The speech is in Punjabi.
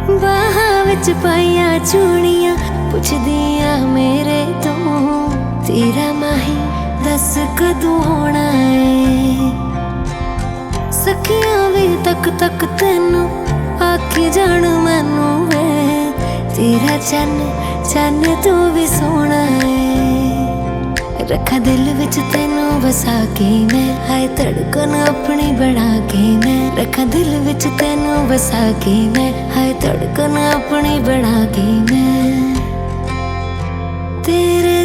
ਬਾਹਾਂ ਵਿੱਚ ਪਾਈਆਂ ਚੂੜੀਆਂ ਪੁੱਛਦੀਆਂ ਮੇਰੇ ਤੋਂ ਤੇਰਾ ਮਾਹੀ ਦੱਸ ਕਦੋਂ ਹੋਣਾ ਏ। ਸਖੀਆਂ ਵੀ ਤੱਕ ਤੱਕ ਤੈਨੂੰ ਆਖੀ ਜਾਣ ਮੈਨੂੰ ਵੇ ਤੇਰਾ ਚੰਨ ਚੰਨ ਤੂੰ ਵੀ ਸੋਹਣਾ ਏ। ਰੱਖਾਂ ਦਿਲ ਵਿੱਚ ਤੈਨੂੰ ਵਸਾ ਕੇ ਮੈਂ ਹਾਏ ਧੜਕਨ ਆਪਣੀ ਬਣਾ ਕੇ ਮੈਂ ਰੱਖਾਂ ਦਿਲ ਵਿੱਚ ਤੈਨੂੰ ਵਸਾ ਕੇ ਮੈਂ ਹਾਏ ਧੜਕਨ ਆਪਣੀ ਬਣਾ ਕੇ ਮੈਂ।